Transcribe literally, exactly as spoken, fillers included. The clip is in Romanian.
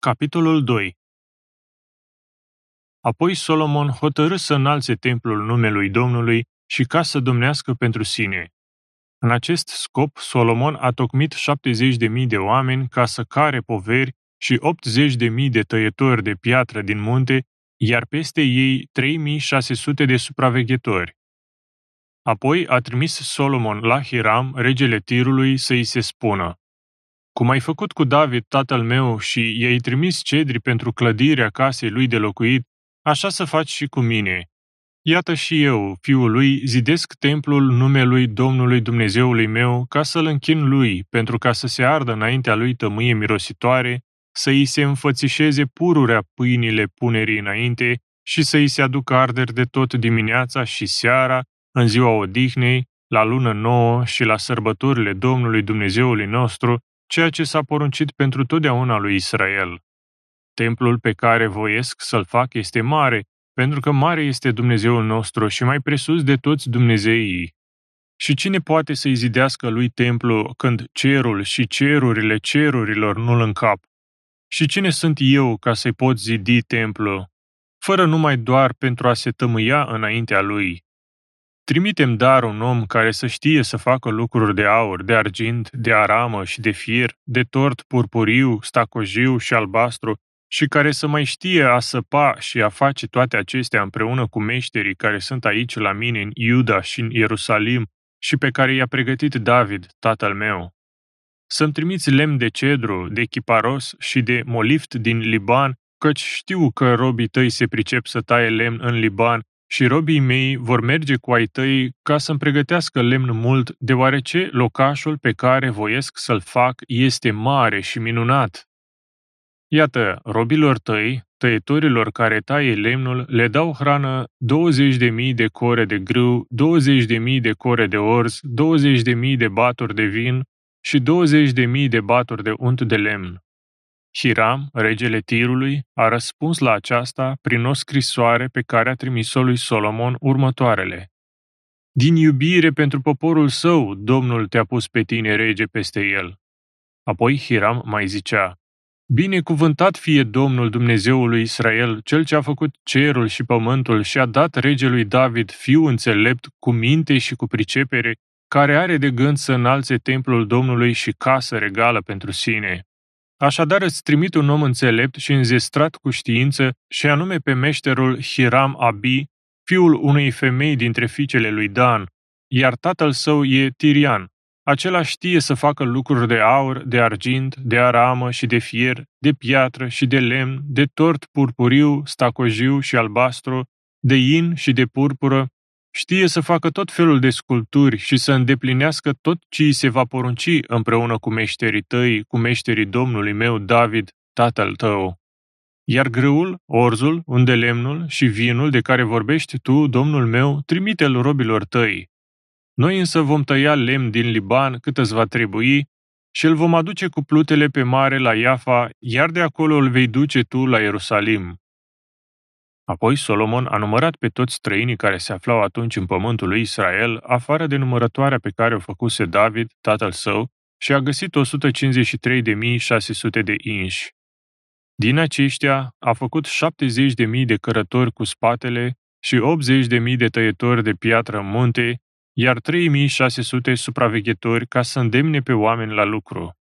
Capitolul doi. Apoi Solomon hotărâ să înalțe templul numelui Domnului și casă domnească pentru sine. În acest scop, Solomon a tocmit șaptezeci de mii de oameni ca să care poveri și optzeci de mii de tăietori de piatră din munte, iar peste ei trei mii șase sute de supraveghetori. Apoi a trimis Solomon la Hiram, regele Tirului, să îi se spună: Cum ai făcut cu David, tatăl meu, și i-ai trimis cedri pentru clădirea casei lui de locuit, așa să faci și cu mine. Iată și eu, fiul lui, zidesc templul numelui Domnului Dumnezeului meu, ca să-l închin lui, pentru ca să se ardă înaintea lui tămâie mirositoare, să îi se înfățișeze pururea pâinile punerii înainte și să îi se aducă arderi de tot dimineața și seara, în ziua odihnei, la lună nouă și la sărbătorile Domnului Dumnezeului nostru, ceea ce s-a poruncit pentru totdeauna lui Israel. Templul pe care voiesc să-l fac este mare, pentru că mare este Dumnezeul nostru și mai presus de toți dumnezeii. Și cine poate să-i zidească lui templu când cerul și cerurile cerurilor nu-l încap? Și cine sunt eu ca să-i pot zidi templu, fără numai doar pentru a se tămâia înaintea lui? Trimitem dar un om care să știe să facă lucruri de aur, de argint, de aramă și de fier, de tort purpuriu, stacojiu și albastru, și care să mai știe a săpa și a face toate acestea împreună cu meșterii care sunt aici la mine în Iuda și în Ierusalim și pe care i-a pregătit David, tatăl meu. Să-mi trimiți lemn de cedru, de chiparos și de molift din Liban, căci știu că robii tăi se pricep să taie lemn în Liban și robii mei vor merge cu ai tăi ca să-mi pregătească lemn mult, deoarece locașul pe care voiesc să-l fac este mare și minunat. Iată, robilor tăi, tăietorilor care taie lemnul, le dau hrană douăzeci de mii de core de grâu, douăzeci de mii de core de orz, douăzeci de mii de baturi de vin și douăzeci de mii de baturi de unt de lemn. Hiram, regele Tirului, a răspuns la aceasta prin o scrisoare pe care a trimis-o lui Solomon următoarele: Din iubire pentru poporul său, Domnul te-a pus pe tine rege peste el. Apoi Hiram mai zicea: Binecuvântat fie Domnul Dumnezeul lui Israel, cel ce a făcut cerul și pământul și a dat regelui David fiu înțelept, cu minte și cu pricepere, care are de gând să înalțe templul Domnului și casă regală pentru sine. Așadar îți trimit un om înțelept și înzestrat cu știință, și anume pe meșterul Hiram Abi, fiul unei femei dintre fiicele lui Dan, iar tatăl său e Tirian. Acela știe să facă lucruri de aur, de argint, de aramă și de fier, de piatră și de lemn, de tort purpuriu, stacojiu și albastru, de in și de purpură. Știe să facă tot felul de sculpturi și să îndeplinească tot ce îi se va porunci împreună cu meșterii tăi, cu meșterii Domnului meu David, tatăl tău. Iar grâul, orzul, undelemnul și vinul de care vorbești tu, Domnul meu, trimite-l robilor tăi. Noi însă vom tăia lemn din Liban cât îți va trebui și îl vom aduce cu plutele pe mare la Iafa, iar de acolo îl vei duce tu la Ierusalim. Apoi Solomon a numărat pe toți străinii care se aflau atunci în pământul lui Israel, afară de numărătoarea pe care o făcuse David, tatăl său, și a găsit o sută cincizeci și trei de mii șase sute de inși. Din aceștia a făcut șaptezeci de mii de cărători cu spatele și optzeci de mii de tăietori de piatră în munte, iar trei mii șase sute supraveghetori ca să îndemne pe oameni la lucru.